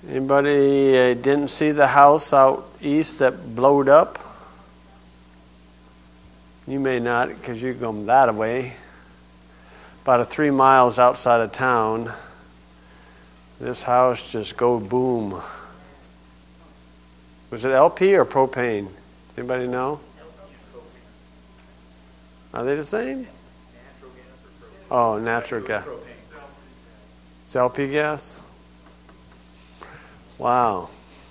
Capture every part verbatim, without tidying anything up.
Anybody uh, didn't see the house out east that blowed up? You may not, because you're going that way. About a three miles outside of town, this house just go boom. Was it L P or propane? Anybody know? Are they the same? Oh, natural gas. It's L P gas? Wow.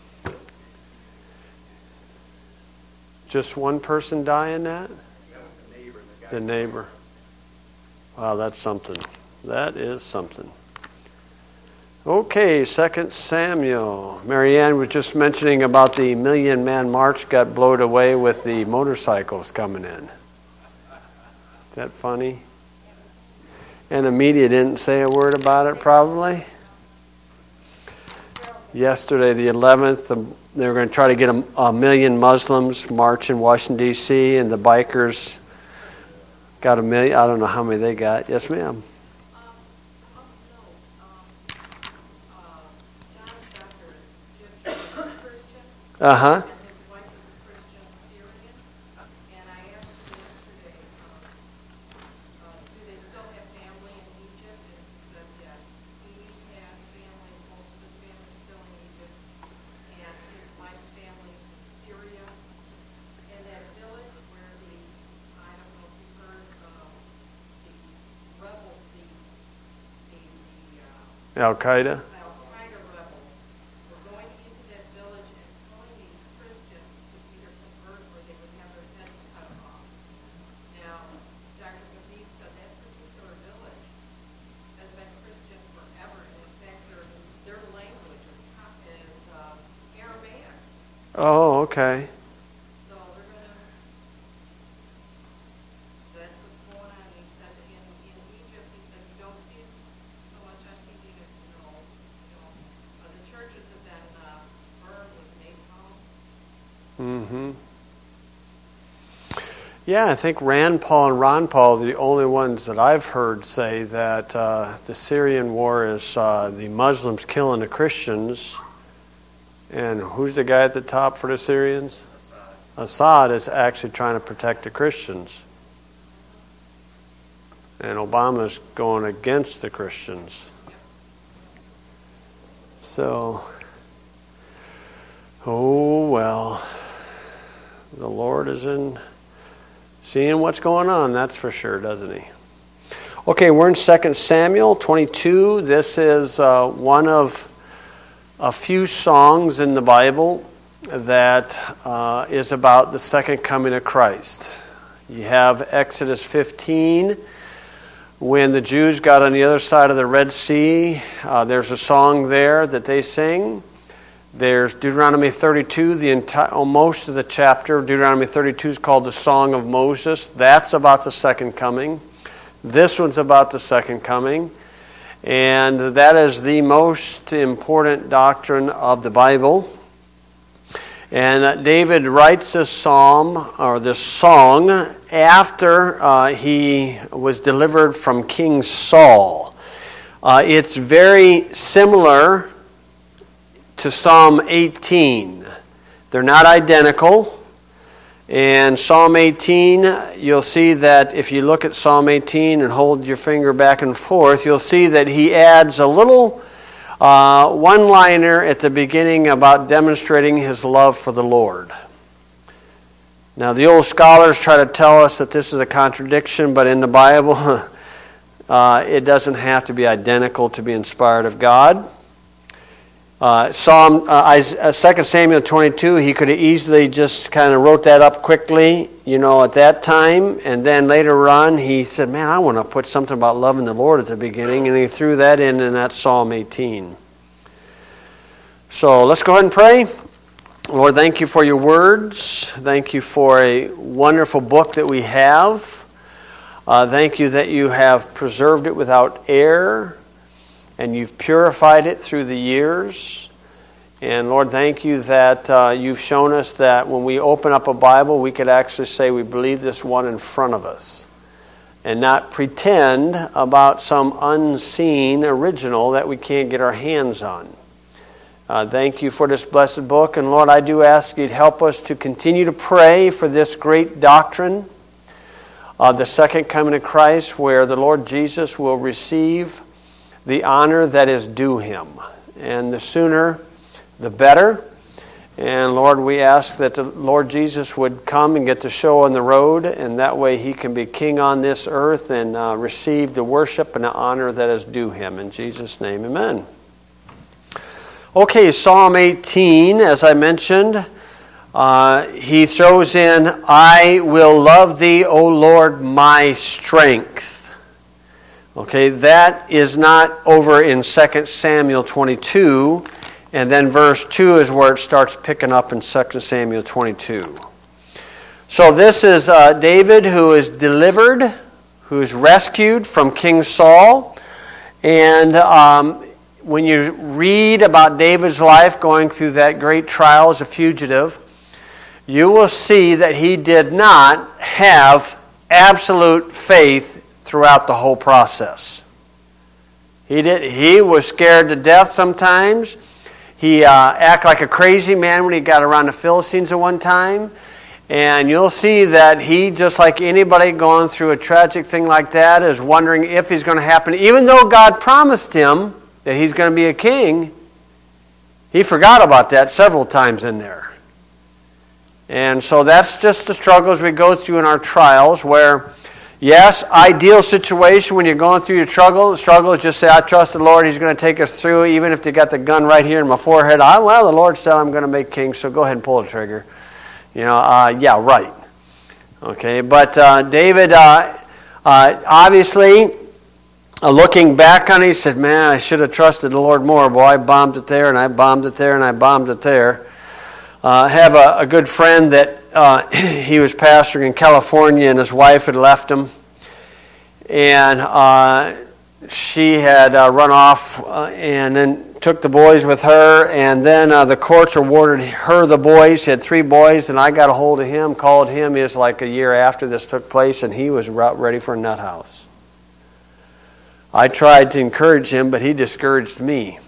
Just one person die in that? The neighbor. Wow, that's something. That is something. Okay, Second Samuel. Marianne was just mentioning about the Million Man March got blown away with the motorcycles coming in. Is that funny? And the media didn't say a word about it, probably. Yesterday, the eleventh, they were going to try to get a, a million Muslims march in Washington, D C, and the bikers got a million. I don't know how many they got. Yes, ma'am. Uh-huh. Al Qaeda. Al Qaeda rebels were going into that village and telling these Christians to either convert or they would have their heads cut off. Now, Doctor Khabib said that particular village has been Christian forever, and in fact, their their language is, is uh, Aramaic. Oh, okay. So they're going to. That's what's going on. He said in in Egypt, he said you don't see it so much on T V. Mm-hmm. Yeah, I think Rand Paul and Ron Paul are the only ones that I've heard say that uh, the Syrian war is uh, the Muslims killing the Christians. And who's the guy at the top for the Syrians? Assad. Assad is actually trying to protect the Christians. And Obama's going against the Christians. So, oh well. The Lord is in seeing what's going on, that's for sure, doesn't he? Okay, we're in Second Samuel twenty-two. This is uh, one of a few songs in the Bible that uh, is about the second coming of Christ. You have Exodus fifteen. When the Jews got on the other side of the Red Sea, uh, there's a song there that they sing. There's Deuteronomy thirty-two, the entire, oh, most of the chapter of Deuteronomy thirty-two is called the Song of Moses. That's about the second coming. This one's about the second coming. And that is the most important doctrine of the Bible. And David writes this psalm, or this song, after uh, he was delivered from King Saul. Uh, it's very similar to Psalm eighteen. They're not identical. And Psalm eighteen, you'll see that if you look at Psalm eighteen and hold your finger back and forth, you'll see that he adds a little uh, one-liner at the beginning about demonstrating his love for the Lord. Now, the old scholars try to tell us that this is a contradiction, but in the Bible, uh, it doesn't have to be identical to be inspired of God. Uh, Psalm, uh, Second Samuel twenty-two, he could have easily just kind of wrote that up quickly, you know, at that time. And then later on, he said, man, I want to put something about loving the Lord at the beginning. And he threw that in in that Psalm eighteen. So let's go ahead and pray. Lord, thank you for your words. Thank you for a wonderful book that we have. Uh, thank you that you have preserved it without error. And you've purified it through the years. And Lord, thank you that uh, you've shown us that when we open up a Bible, we could actually say we believe this one in front of us. And not pretend about some unseen original that we can't get our hands on. Uh, thank you for this blessed book. And Lord, I do ask you to help us to continue to pray for this great doctrine of the second coming of Christ, where the Lord Jesus will receive the honor that is due him. And the sooner, the better. And Lord, we ask that the Lord Jesus would come and get the show on the road, and that way he can be king on this earth and uh, receive the worship and the honor that is due him. In Jesus' name, amen. Okay, Psalm eighteen, as I mentioned, uh, he throws in, I will love thee, O Lord, my strength. Okay, that is not over in Second Samuel twenty-two. And then verse two is where it starts picking up in Second Samuel twenty-two. So this is uh, David who is delivered, who is rescued from King Saul. And um, when you read about David's life going through that great trial as a fugitive, you will see that he did not have absolute faith throughout the whole process. He did. He was scared to death sometimes. He uh, acted like a crazy man when he got around the Philistines at one time. And you'll see that he, just like anybody going through a tragic thing like that, is wondering if it's going to happen. Even though God promised him that he's going to be a king, he forgot about that several times in there. And so that's just the struggles we go through in our trials, where, yes, ideal situation when you're going through your struggle, struggle is just say, I trust the Lord, he's going to take us through, even if they got the gun right here in my forehead. I, well, the Lord said I'm going to make king, so go ahead and pull the trigger. You know, uh, yeah, right. Okay, but uh, David, uh, uh, obviously, uh, looking back on it, he said, man, I should have trusted the Lord more. Boy, I bombed it there, and I bombed it there, and I bombed it there. I uh, have a, a good friend that uh, he was pastoring in California, and his wife had left him. And uh, she had uh, run off uh, and then took the boys with her. And then uh, the courts awarded her the boys. He had three boys, and I got a hold of him, called him. It was like a year after this took place, and he was ready for a nut house. I tried to encourage him, but he discouraged me.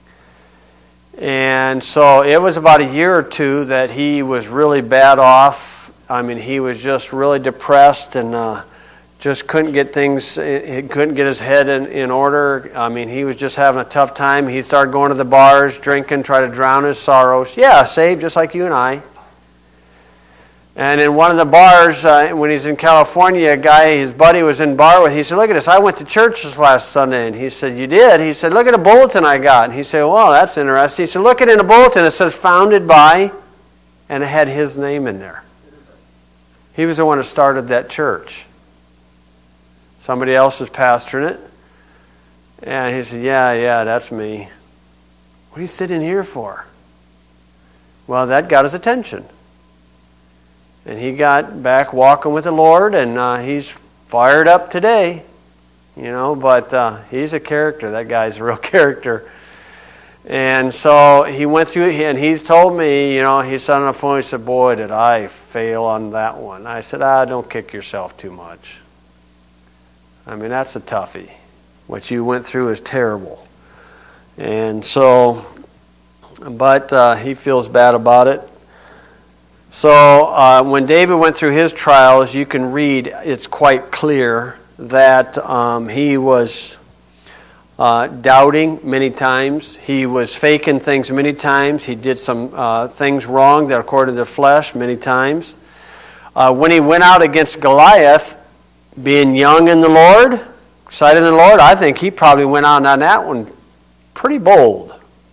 And so it was about a year or two that he was really bad off. I mean, he was just really depressed and uh, just couldn't get things, he couldn't get his head in, in order. I mean, he was just having a tough time. He started going to the bars, drinking, try to drown his sorrows. Yeah, saved just like you and I. And in one of the bars, uh, when he's in California, a guy, his buddy was in bar with, he said, look at this, I went to church this last Sunday. And he said, you did? He said, look at a bulletin I got. And he said, well, that's interesting. He said, look at it in the bulletin. It says, founded by, and it had his name in there. He was the one who started that church. Somebody else was pastoring it. And he said, yeah, yeah, that's me. What are you sitting here for? Well, that got his attention. And he got back walking with the Lord, and uh, he's fired up today, you know, but uh, he's a character. That guy's a real character. And so he went through it, and he's told me, you know, he said on the phone, he said, boy, did I fail on that one. I said, ah, don't kick yourself too much. I mean, that's a toughie. What you went through is terrible. And so, but uh, he feels bad about it. So uh, when David went through his trials, you can read, it's quite clear that um, he was uh, doubting many times. He was faking things many times. He did some uh, things wrong that according to the flesh many times. Uh, when he went out against Goliath, being young in the Lord, excited in the Lord, I think he probably went out on that one pretty bold.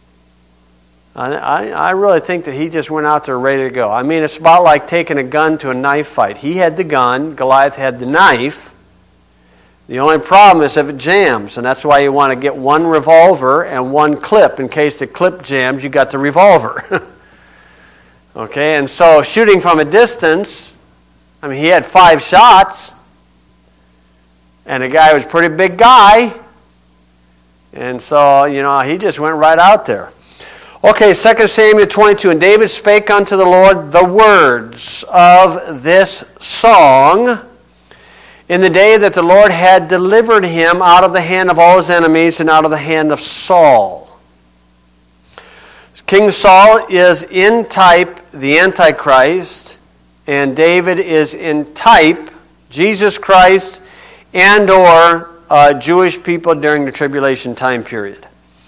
I, I really think that he just went out there ready to go. I mean, it's about like taking a gun to a knife fight. He had the gun, Goliath had the knife. The only problem is if it jams, and that's why you want to get one revolver and one clip. In case the clip jams, you got the revolver. Okay, and so shooting from a distance, I mean, he had five shots, and the guy was a pretty big guy, and so, you know, he just went right out there. Okay, Second Samuel twenty-two, and David spake unto the Lord the words of this song in the day that the Lord had delivered him out of the hand of all his enemies and out of the hand of Saul. King Saul is in type the Antichrist, and David is in type Jesus Christ and or uh, Jewish people during the tribulation time period.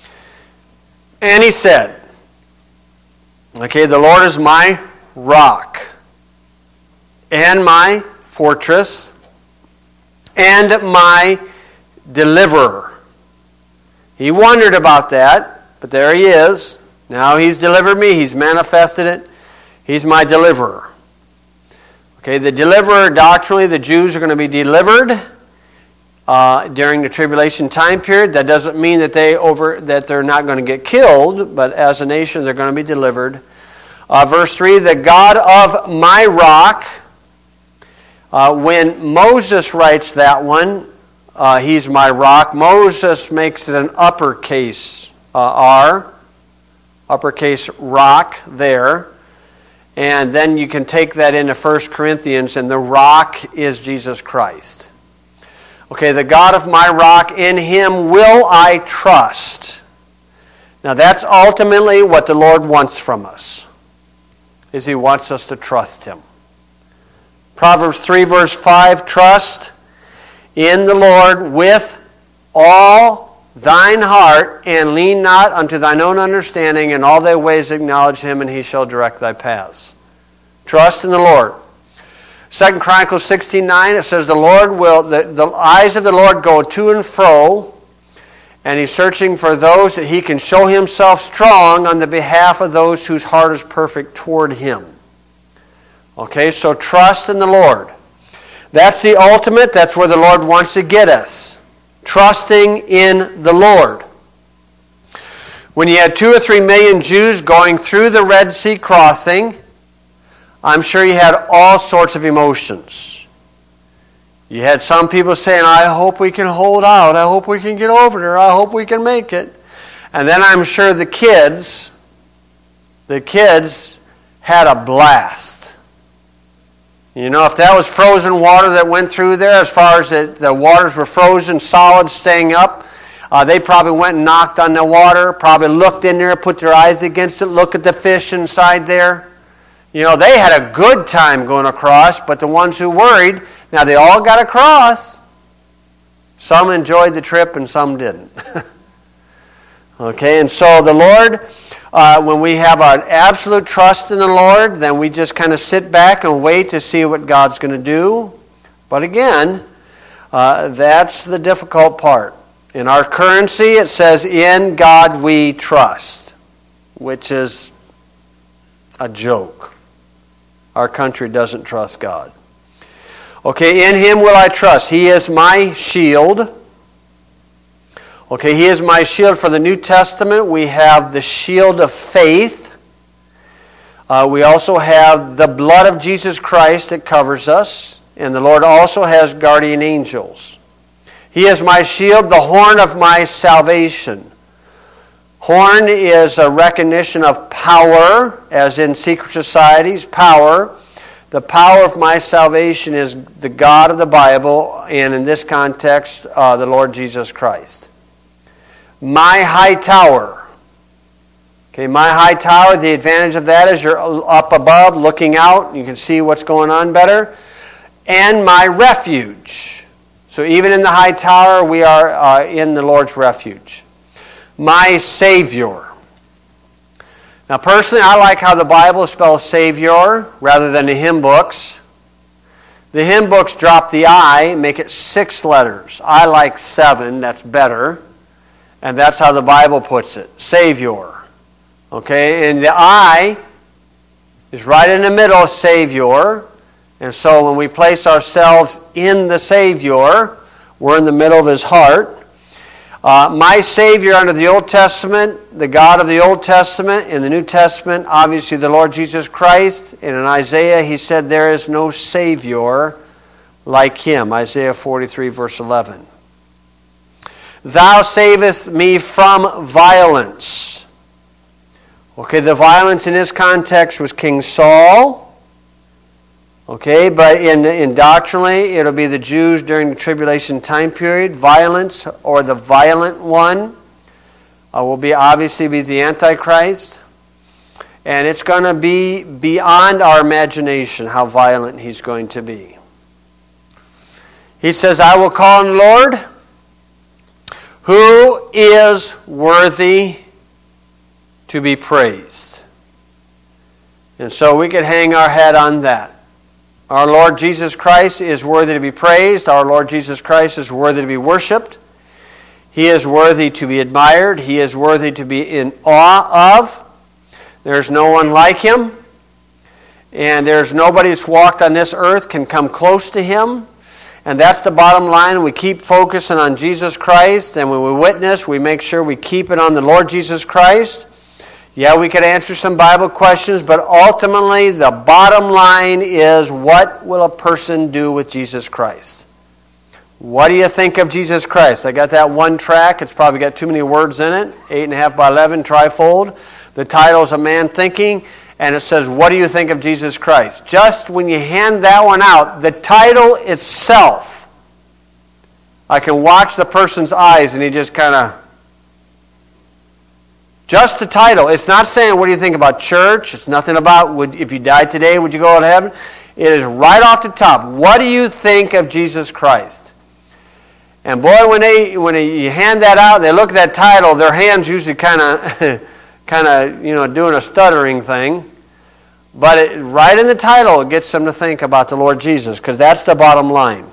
And he said, okay, the Lord is my rock and my fortress and my deliverer. He wondered about that, but there he is. Now he's delivered me. He's manifested it. He's my deliverer. Okay, the deliverer, doctrinally, the Jews are going to be delivered uh, during the tribulation time period. That doesn't mean that they over that they're not going to get killed, but as a nation, they're going to be delivered. Uh, verse three, the God of my rock. Uh, when Moses writes that one, uh, he's my rock. Moses makes it an uppercase uh, R. Uppercase rock there. And then you can take that into First Corinthians, and the rock is Jesus Christ. Okay, the God of my rock, in him will I trust. Now that's ultimately what the Lord wants from us, is he wants us to trust him. Proverbs three verse five, trust in the Lord with all thine heart, and lean not unto thine own understanding. In all thy ways acknowledge him, and he shall direct thy paths. Trust in the Lord. Second Chronicles sixteen nine, it says, the Lord will, the, the eyes of the Lord go to and fro, and he's searching for those that he can show himself strong on the behalf of those whose heart is perfect toward him. Okay, so trust in the Lord. That's the ultimate. That's where the Lord wants to get us. Trusting in the Lord. When you had two or three million Jews going through the Red Sea crossing, I'm sure you had all sorts of emotions. You had some people saying, I hope we can hold out. I hope we can get over there. I hope we can make it. And then I'm sure the kids, the kids had a blast. You know, if that was frozen water that went through there, as far as the, the waters were frozen, solid, staying up, uh, they probably went and knocked on the water, probably looked in there, put their eyes against it, look at the fish inside there. You know, they had a good time going across, but the ones who worried, now they all got across. Some enjoyed the trip and some didn't. Okay, and so the Lord, uh, when we have our absolute trust in the Lord, then we just kind of sit back and wait to see what God's going to do. But again, uh, that's the difficult part. In our currency, it says, in God we trust, which is a joke. Our country doesn't trust God. Okay, in him will I trust. He is my shield. Okay, he is my shield. For the New Testament, we have the shield of faith. Uh, we also have the blood of Jesus Christ that covers us. And the Lord also has guardian angels. He is my shield, the horn of my salvation. Horn is a recognition of power, as in secret societies, power. The power of my salvation is the God of the Bible, and in this context, uh, the Lord Jesus Christ. My high tower. Okay, my high tower, the advantage of that is you're up above, looking out, you can see what's going on better. And my refuge. So even in the high tower, we are uh, in the Lord's refuge. My Savior. Now personally, I like how the Bible spells Savior rather than the hymn books. The hymn books drop the I, make it six letters. I like seven, that's better. And that's how the Bible puts it, Savior. Okay, and the I is right in the middle of Savior. And so when we place ourselves in the Savior, we're in the middle of his heart. Uh, my Savior under the Old Testament, the God of the Old Testament. In the New Testament, obviously the Lord Jesus Christ. And in Isaiah, he said there is no Savior like him. Isaiah forty-three, verse eleven. Thou savest me from violence. Okay, the violence in this context was King Saul. Okay, but in, in doctrinally, it'll be the Jews during the tribulation time period. Violence, or the violent one, uh, will be obviously be the Antichrist. And it's going to be beyond our imagination how violent he's going to be. He says, I will call on the Lord, who is worthy to be praised. And so we could hang our head on that. Our Lord Jesus Christ is worthy to be praised. Our Lord Jesus Christ is worthy to be worshiped. He is worthy to be admired. He is worthy to be in awe of. There's no one like him. And there's nobody that's walked on this earth can come close to him. And that's the bottom line. We keep focusing on Jesus Christ. And when we witness, we make sure we keep it on the Lord Jesus Christ. Yeah, we could answer some Bible questions, but ultimately the bottom line is, what will a person do with Jesus Christ? What do you think of Jesus Christ? I got that one track. It's probably got too many words in it. Eight and a half by eleven, trifold. The title is A Man Thinking, and it says, what do you think of Jesus Christ? Just when you hand that one out, the title itself, I can watch the person's eyes and he just kind of, just the title. It's not saying, what do you think about church? It's nothing about, would, if you died today, would you go to heaven? It is right off the top. What do you think of Jesus Christ? And boy, when they when they, you hand that out, they look at that title, their hands usually kind of, kind of, you know, doing a stuttering thing. But it, right in the title, it gets them to think about the Lord Jesus, because that's the bottom line.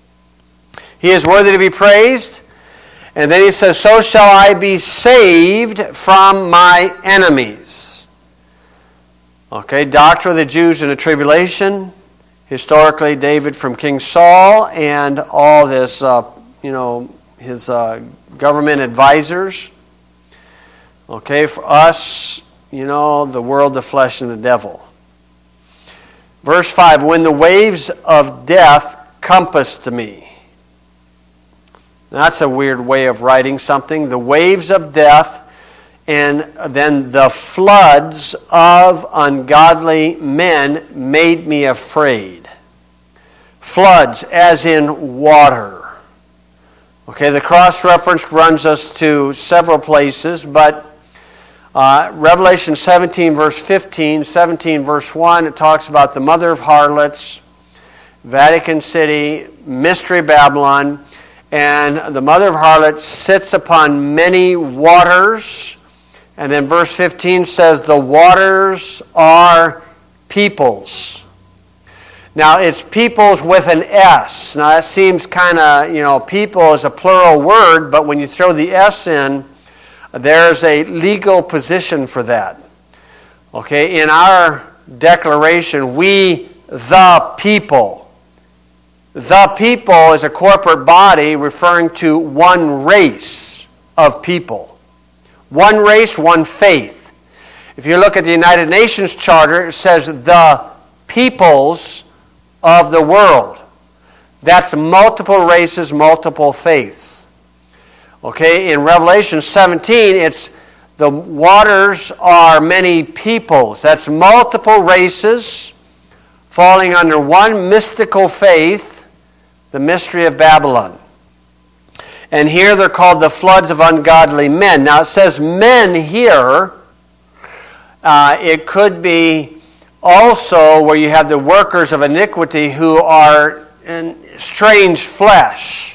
He is worthy to be praised. And then he says, so shall I be saved from my enemies. Okay, doctrine of the Jews in the tribulation. Historically, David from King Saul and all this, uh, you know, his uh, government advisors. Okay, for us, you know, the world, the flesh, and the devil. Verse five, when the waves of death compassed me. That's a weird way of writing something. The waves of death, and then the floods of ungodly men made me afraid. Floods, as in water. Okay, the cross-reference runs us to several places, but uh, Revelation seventeen, verse fifteen, seventeen, verse one, it talks about the mother of harlots, Vatican City, Mystery Babylon. And the mother of harlots sits upon many waters. And then verse fifteen says, the waters are peoples. Now, it's peoples with an S. Now, that seems kind of, you know, people is a plural word, but when you throw the S in, there's a legal position for that. Okay, in our declaration, we the people. The people is a corporate body referring to one race of people. One race, one faith. If you look at the United Nations Charter, it says the peoples of the world. That's multiple races, multiple faiths. Okay, in Revelation seventeen, it's the waters are many peoples. That's multiple races falling under one mystical faith, the mystery of Babylon. And here they're called the floods of ungodly men. Now it says men here. Uh, it could be also where you have the workers of iniquity who are in strange flesh.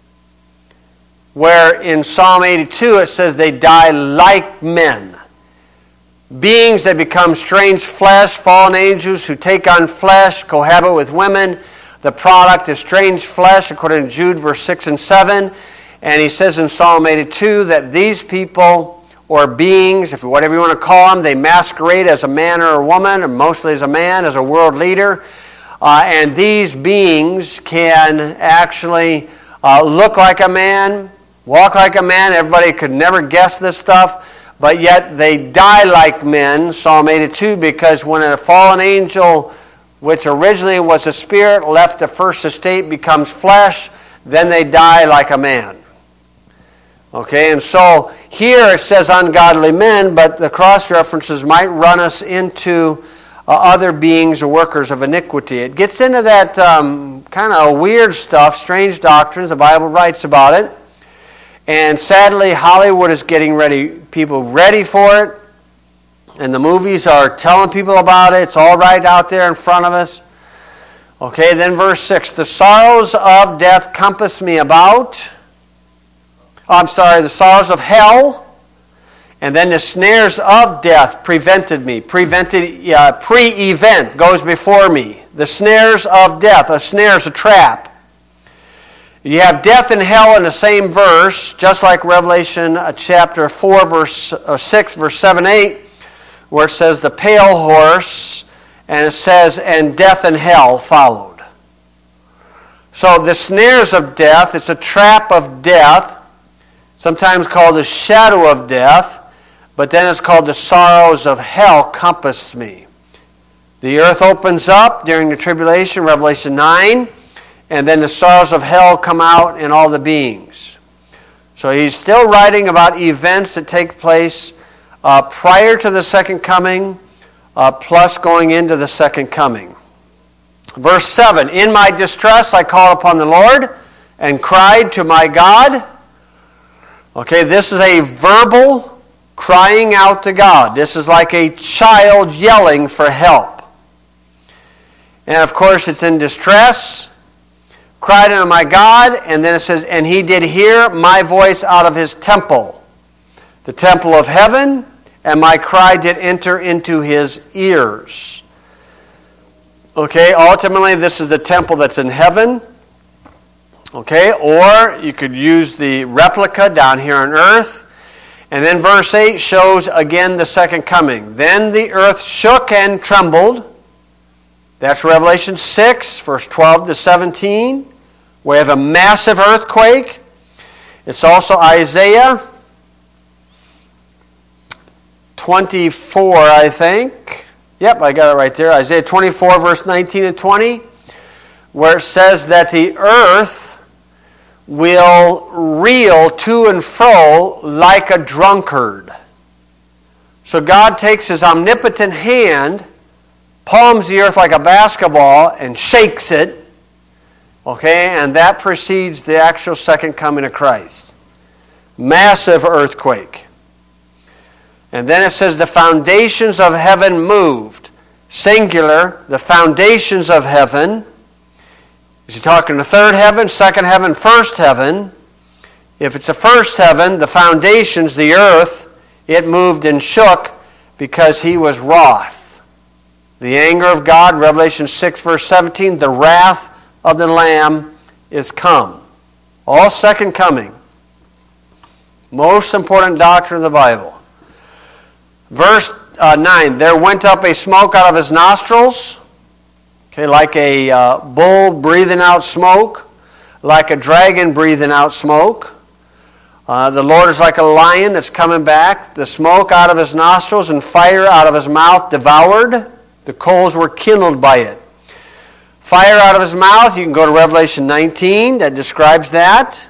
Where in Psalm eighty-two it says they die like men. Beings that become strange flesh, fallen angels who take on flesh, cohabit with women. The product is strange flesh, according to Jude, verse six and seven. And he says in Psalm eighty-two that these people, or beings, if whatever you want to call them, they masquerade as a man or a woman, or mostly as a man, as a world leader. Uh, and these beings can actually uh, look like a man, walk like a man. Everybody could never guess this stuff. But yet they die like men, Psalm eighty-two, because when a fallen angel, which originally was a spirit, left the first estate, becomes flesh, then they die like a man. Okay, and so here it says ungodly men, but the cross-references might run us into uh, other beings or workers of iniquity. It gets into that um, kind of weird stuff, strange doctrines. The Bible writes about it. And sadly, Hollywood is getting ready, people ready for it. And the movies are telling people about it. It's all right out there in front of us. Okay, then verse six. The sorrows of death compass me about. Oh, I'm sorry, the sorrows of hell. And then the snares of death prevented me. Prevented, uh, pre-event goes before me. The snares of death. A snare is a trap. You have death and hell in the same verse, just like Revelation chapter four, verse uh, six, verse seven, eight, where it says the pale horse, and it says, and death and hell followed. So the snares of death, it's a trap of death, sometimes called the shadow of death, but then it's called the sorrows of hell compassed me. The earth opens up during the tribulation, Revelation nine, and then the sorrows of hell come out in all the beings. So he's still writing about events that take place uh, prior to the second coming, uh, plus going into the second coming. Verse seven, in my distress I called upon the Lord and cried to my God. Okay, this is a verbal crying out to God. This is like a child yelling for help. And of course it's in distress. Cried unto my God, and then it says, and he did hear my voice out of his temple, the temple of heaven, and my cry did enter into his ears. Okay, ultimately this is the temple that's in heaven. Okay, or you could use the replica down here on earth. And then verse eight shows again the second coming. Then the earth shook and trembled. That's Revelation six, verse twelve to seventeen. We have a massive earthquake. It's also Isaiah twenty-four, I think. Yep, I got it right there. Isaiah twenty-four, verse nineteen and twenty, where it says that the earth will reel to and fro like a drunkard. So God takes his omnipotent hand, palms the earth like a basketball, and shakes it. Okay, and that precedes the actual second coming of Christ. Massive earthquake. And then it says the foundations of heaven moved. Singular, the foundations of heaven. Is he talking the third heaven, second heaven, first heaven? If it's the first heaven, the foundations, the earth, it moved and shook because he was wroth. The anger of God, Revelation six, verse seventeen, the wrath of the Lamb is come. All second coming. Most important doctrine of the Bible. Verse uh, nine, there went up a smoke out of his nostrils. Okay, like a uh, bull breathing out smoke, like a dragon breathing out smoke. Uh, the Lord is like a lion that's coming back. The smoke out of his nostrils and fire out of his mouth devoured. The coals were kindled by it. Fire out of his mouth, you can go to Revelation nineteen, that describes that.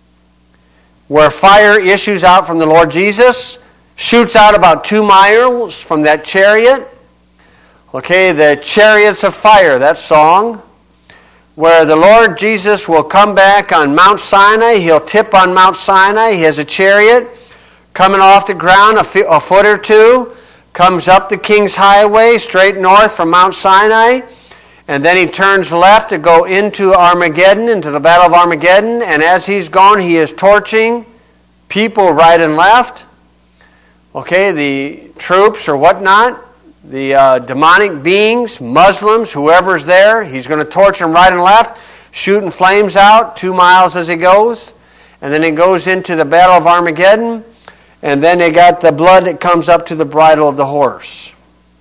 Where fire issues out from the Lord Jesus, shoots out about two miles from that chariot. Okay, the chariots of fire, that song, where the Lord Jesus will come back on Mount Sinai. He'll tip on Mount Sinai. He has a chariot coming off the ground a, f- a foot or two, comes up the King's Highway straight north from Mount Sinai, and then he turns left to go into Armageddon, into the Battle of Armageddon, and as he's gone, he is torching people right and left. Okay, the troops or whatnot. The uh, demonic beings, Muslims, whoever's there, he's going to torch them right and left, shooting flames out two miles as he goes. And then he goes into the Battle of Armageddon. And then they got the blood that comes up to the bridle of the horse.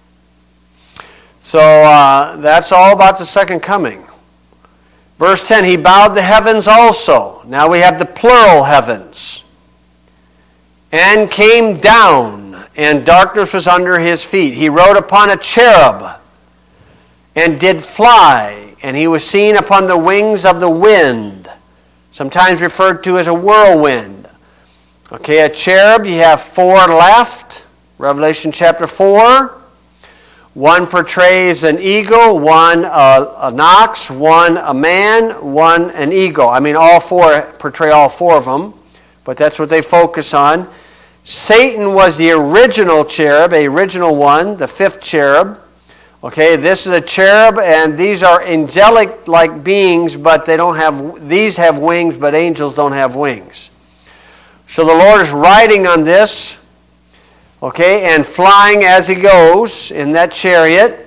So uh, that's all about the second coming. Verse ten, he bowed the heavens also. Now we have the plural heavens. And came down. And darkness was under his feet. He rode upon a cherub and did fly, and he was seen upon the wings of the wind, sometimes referred to as a whirlwind. Okay, a cherub, you have four left, Revelation chapter four. One portrays an eagle, one a, an ox, one a man, one an eagle. I mean, all four portray all four of them, but that's what they focus on. Satan was the original cherub, a original one, the fifth cherub. Okay, this is a cherub, and these are angelic-like beings, but they don't have, these have wings, but angels don't have wings. So the Lord is riding on this, okay, and flying as he goes in that chariot.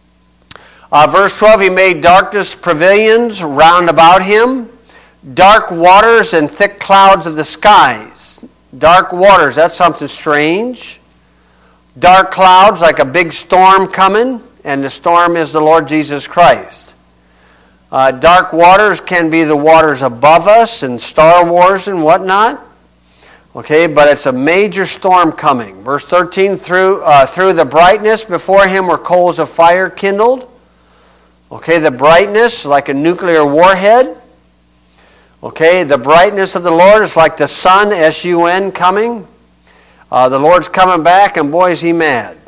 Uh, verse twelve, he made darkness pavilions round about him, dark waters and thick clouds of the skies. Dark waters, that's something strange. Dark clouds, like a big storm coming, and the storm is the Lord Jesus Christ. Uh, dark waters can be the waters above us and Star Wars and whatnot. Okay, but it's a major storm coming. Verse thirteen, through, uh, through the brightness before him were coals of fire kindled. Okay, the brightness, like a nuclear warhead. Okay, the brightness of the Lord is like the sun, S U N, coming. Uh, the Lord's coming back, and boy, is he mad.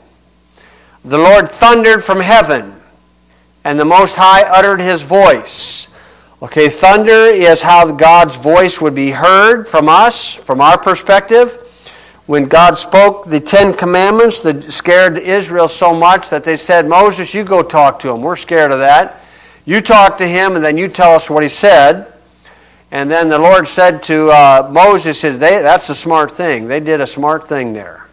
The Lord thundered from heaven, and the Most High uttered his voice. Okay, thunder is how God's voice would be heard from us, from our perspective. When God spoke the Ten Commandments, that scared Israel so much that they said, Moses, you go talk to him. We're scared of that. You talk to him, and then you tell us what he said. And then the Lord said to uh, Moses, says, they, that's a smart thing. They did a smart thing there.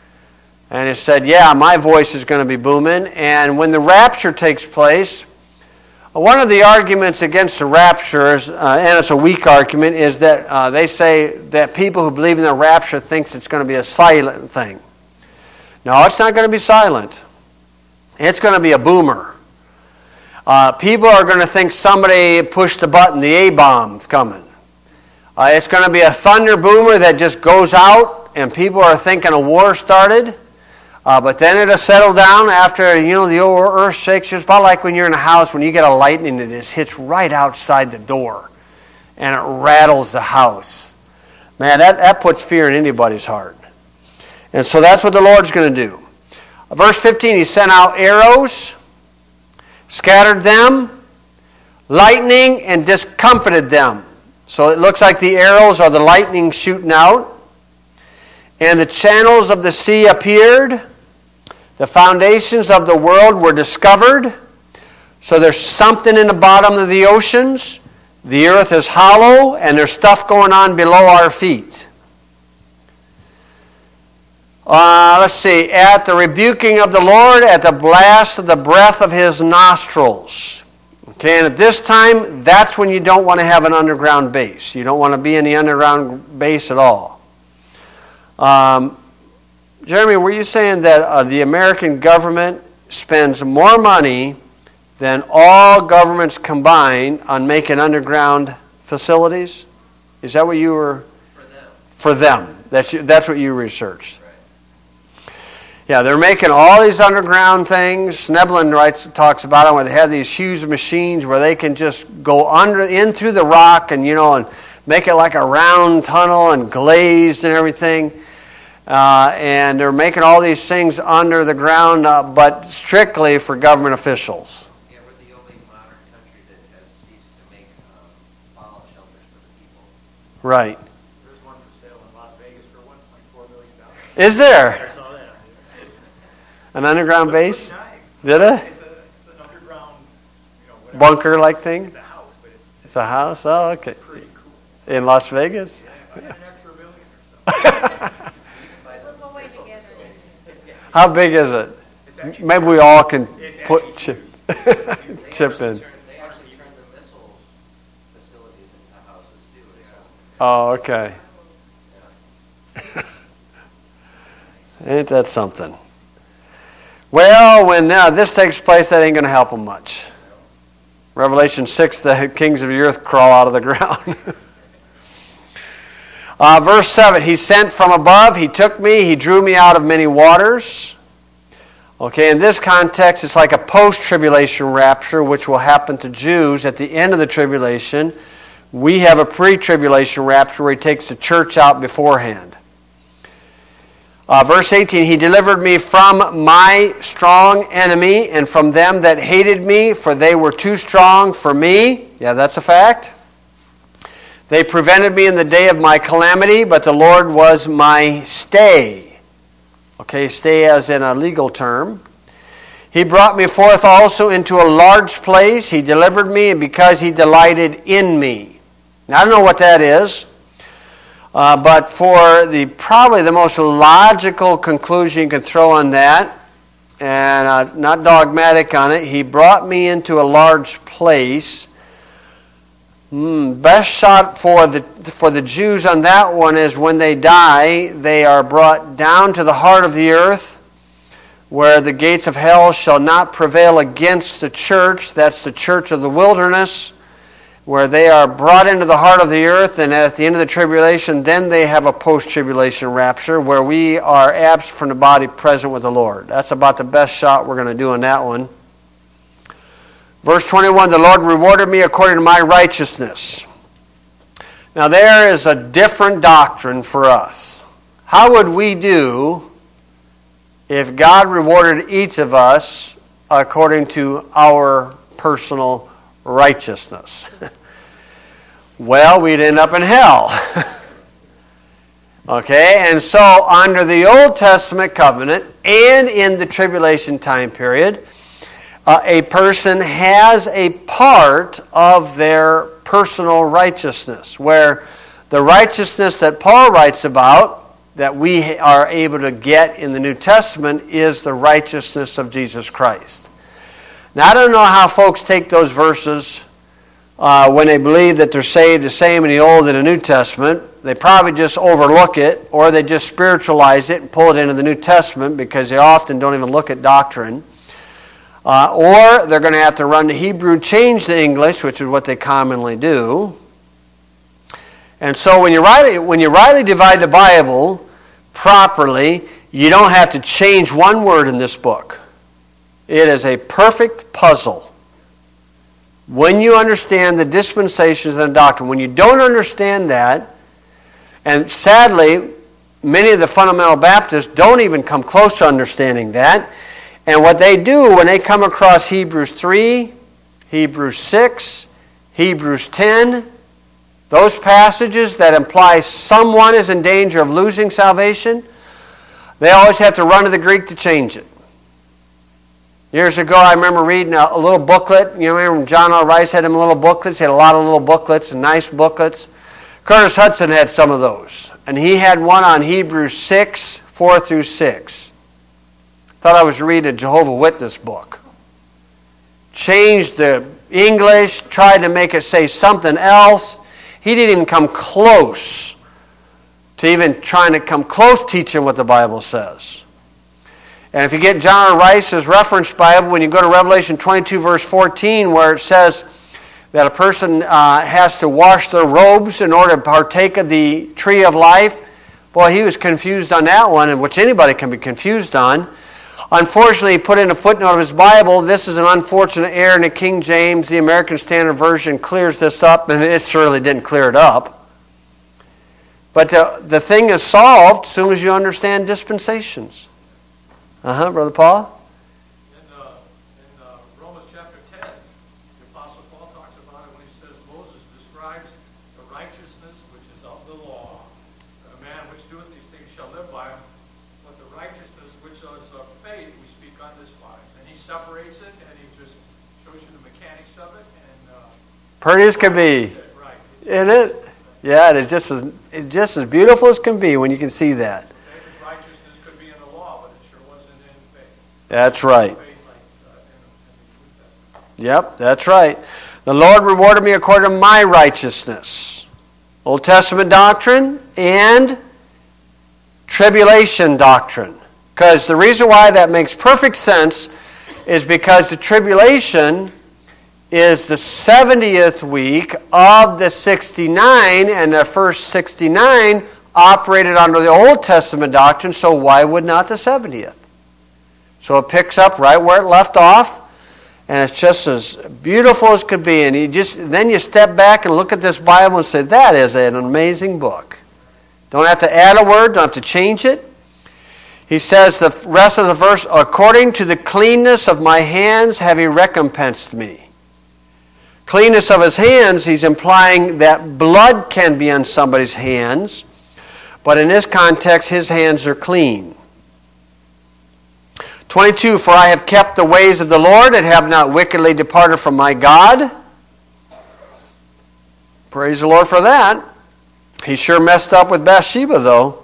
And he said, yeah, my voice is going to be booming. And when the rapture takes place, one of the arguments against the rapture, is, uh, and it's a weak argument, is that uh, they say that people who believe in the rapture thinks it's going to be a silent thing. No, it's not going to be silent. It's going to be a boomer. Uh, people are going to think somebody pushed the button, the A-bomb's coming. Uh, it's going to be a thunder boomer that just goes out, and people are thinking a war started. Uh, but then it'll settle down after, you know, the old earth shakes. It's about like when you're in a house, when you get a lightning that just hits right outside the door, and it rattles the house. Man, that, that puts fear in anybody's heart. And so that's what the Lord's going to do. Verse fifteen, he sent out arrows, scattered them, lightning, and discomfited them. So it looks like the arrows are the lightning shooting out. And the channels of the sea appeared. The foundations of the world were discovered. So there's something in the bottom of the oceans. The earth is hollow, and there's stuff going on below our feet. Uh, let's see. At the rebuking of the Lord, at the blast of the breath of his nostrils. Okay, and at this time, that's when you don't want to have an underground base. You don't want to be in the underground base at all. Um, Jeremy, were you saying that uh, the American government spends more money than all governments combined on making underground facilities? Is that what you were? For them. For them. That's, that's what you researched. Right. Yeah, they're making all these underground things. Sneblin writes, talks about it, where they have these huge machines where they can just go under in through the rock and, you know, and make it like a round tunnel and glazed and everything. Uh, and they're making all these things under the ground, uh, but strictly for government officials. Yeah, we're the only modern country that has ceased to make um, fallout shelters for the people. Right. There's one for sale in Las Vegas for one point four million dollars. Is there? I saw that. An underground base? Nice. Did it? It's, a, it's an underground, you know, whatever. Bunker-like thing? It's a house, but it's, It's a house? Oh, okay. pretty cool. In Las Vegas? Yeah, if I had an extra million or something. How big is it? Actually, Maybe we all can it's put chip, chip in. Turn, they actually turned the missile facilities into houses too. So. Oh, okay. Ain't that something? Well, when now this takes place, that ain't going to help them much. Revelation six, the kings of the earth crawl out of the ground. Uh, verse seven, he sent from above, he took me, he drew me out of many waters. Okay, in this context, it's like a post-tribulation rapture, which will happen to Jews at the end of the tribulation. We have a pre-tribulation rapture where he takes the church out beforehand. Uh, verse eighteen, he delivered me from my strong enemy and from them that hated me, for they were too strong for me. Yeah, that's a fact. They prevented me in the day of my calamity, but the Lord was my stay. Okay, stay as in a legal term. He brought me forth also into a large place. He delivered me, and because he delighted in me. Now, I don't know what that is, uh, but for the probably the most logical conclusion you can throw on that, and uh, not dogmatic on it, he brought me into a large place. Mm, best shot for the for the Jews on that one is when they die, they are brought down to the heart of the earth, where the gates of hell shall not prevail against the church. That's the church of the wilderness, where they are brought into the heart of the earth, and at the end of the tribulation, then they have a post-tribulation rapture, where we are absent from the body, present with the Lord. That's about the best shot we're going to do on that one. Verse twenty-one, the Lord rewarded me according to my righteousness. Now there is a different doctrine for us. How would we do if God rewarded each of us according to our personal righteousness? Well, we'd end up in hell. Okay, and so under the Old Testament covenant and in the tribulation time period, Uh, a person has a part of their personal righteousness, where the righteousness that Paul writes about, that we are able to get in the New Testament, is the righteousness of Jesus Christ. Now, I don't know how folks take those verses uh, when they believe that they're saved the same in the Old and the New Testament. They probably just overlook it, or they just spiritualize it and pull it into the New Testament because they often don't even look at doctrine. Uh, or they're going to have to run to Hebrew, change the English, which is what they commonly do. And so when you rightly, when you rightly divide the Bible properly, you don't have to change one word in this book. It is a perfect puzzle. When you understand the dispensations and the doctrine, when you don't understand that, and sadly, many of the fundamental Baptists don't even come close to understanding that. And what they do when they come across Hebrews three, Hebrews six, Hebrews ten, those passages that imply someone is in danger of losing salvation, they always have to run to the Greek to change it. Years ago, I remember reading a, a little booklet. You remember when John L. Rice had them little booklets? He had a lot of little booklets and nice booklets. Curtis Hudson had some of those. And he had one on Hebrews six, four through six. Thought I was reading a Jehovah's Witness book. Changed the English, tried to make it say something else. He didn't even come close to even trying to come close teaching what the Bible says. And if you get John Rice's reference Bible, when you go to Revelation twenty-two, verse fourteen, where it says that a person uh, has to wash their robes in order to partake of the tree of life, boy, he was confused on that one, and which anybody can be confused on. Unfortunately, he put in a footnote of his Bible, this is an unfortunate error in the King James. The American Standard Version clears this up, and it surely didn't clear it up. But uh, the thing is solved as soon as you understand dispensations. Uh-huh, Brother Paul? In, uh, in uh, Romans chapter ten, the Apostle Paul talks about it when he says Moses describes the righteousness which is of the law. That a man which doeth these things shall live by them. But the righteousness which is of faith we speak on this wise. And he separates it, and he just shows you the mechanics of it. And uh, pretty as can be. Right. Isn't it? Yeah, it is just as, it's just as beautiful as can be when you can see that. David's righteousness could be in the law, but it sure wasn't in faith. That's right. Faith like uh, in, in the New Testament. Yep, that's right. The Lord rewarded me according to my righteousness. Old Testament doctrine and tribulation doctrine. Because the reason why that makes perfect sense is because the tribulation is the seventieth week of the sixty-nine, and the first sixty-nine operated under the Old Testament doctrine, so why would not the seventieth? So it picks up right where it left off, and it's just as beautiful as could be. And you just then you step back and look at this Bible and say, that is an amazing book. Don't have to add a word, don't have to change it. He says the rest of the verse, according to the cleanness of my hands have he recompensed me. cleanness of his hands, he's implying that blood can be on somebody's hands. But in this context, his hands are clean. twenty-two, for I have kept the ways of the Lord and have not wickedly departed from my God. Praise the Lord for that. He sure messed up with Bathsheba, though.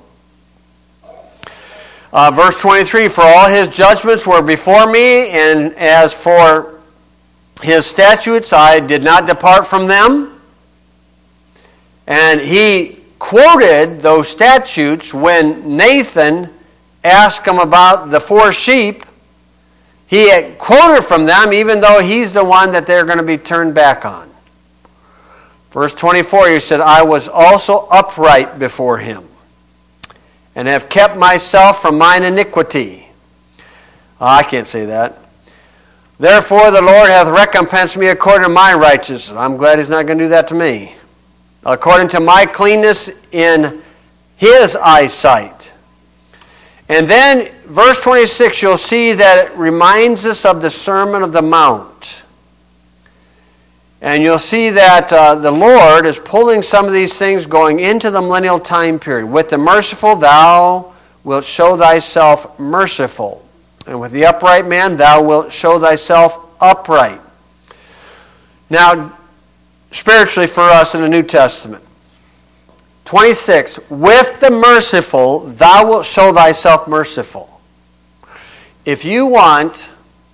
Uh, verse twenty-three, for all his judgments were before me, and as for his statutes, I did not depart from them. And he quoted those statutes when Nathan asked him about the four sheep. He had quoted from them, even though he's the one that they're going to be turned back on. Verse twenty-four, he said, I was also upright before him, and have kept myself from mine iniquity. Oh, I can't say that. Therefore the Lord hath recompensed me according to my righteousness. I'm glad he's not going to do that to me. According to my cleanness in his eyesight. And then, verse twenty-six, you'll see that it reminds us of the Sermon of the Mount. And you'll see that uh, the Lord is pulling some of these things going into the millennial time period. With the merciful, thou wilt show thyself merciful. And with the upright man, thou wilt show thyself upright. Now, spiritually for us in the New Testament, twenty-six, with the merciful, thou wilt show thyself merciful. If you want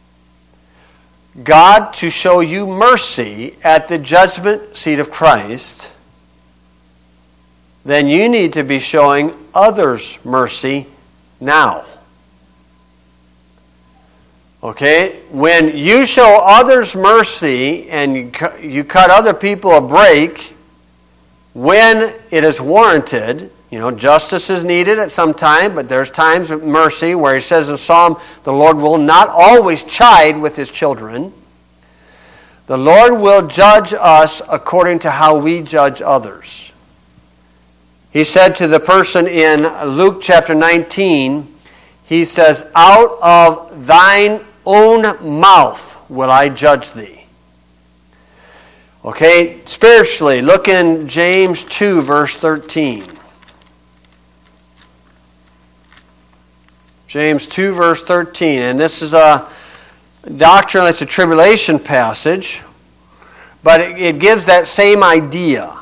God to show you mercy at the judgment seat of Christ, then you need to be showing others mercy now. Okay? When you show others mercy and you cut, you cut other people a break when it is warranted, you know, justice is needed at some time, but there's times of mercy where he says in Psalm, the Lord will not always chide with his children. The Lord will judge us according to how we judge others. He said to the person in Luke chapter nineteen, he says, out of thine own mouth will I judge thee. Okay, spiritually, look in James two, verse thirteen. James two, verse thirteen. And this is a doctrine, it's a tribulation passage, but it, it gives that same idea.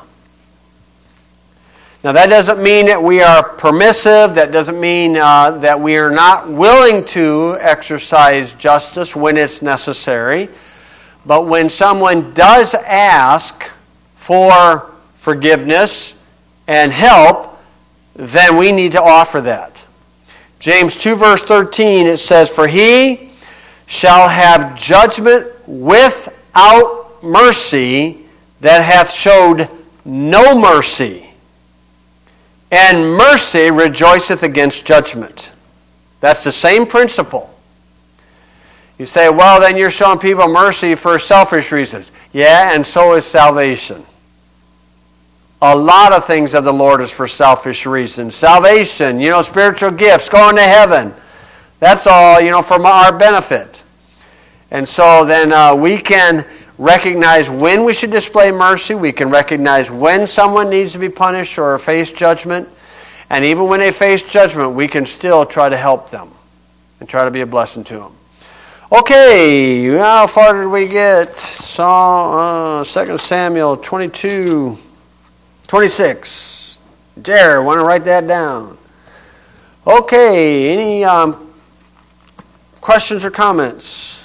Now, that doesn't mean that we are permissive. That doesn't mean uh, that we are not willing to exercise justice when it's necessary. But when someone does ask for forgiveness and help, then we need to offer that. James two, verse thirteen, it says, for he shall have judgment without mercy that hath showed no mercy. And mercy rejoiceth against judgment. That's the same principle. You say, well, then you're showing people mercy for selfish reasons. Yeah, and so is salvation. A lot of things of the Lord is for selfish reasons. Salvation, you know, spiritual gifts, going to heaven. That's all, you know, for our benefit. And so then uh, we can recognize when we should display mercy. We can recognize when someone needs to be punished or face judgment. And even when they face judgment, we can still try to help them and try to be a blessing to them. Okay, how far did we get? Psalm, uh, Second Samuel twenty-two, twenty-six. Jared, want to write that down? Okay, any um, questions or comments?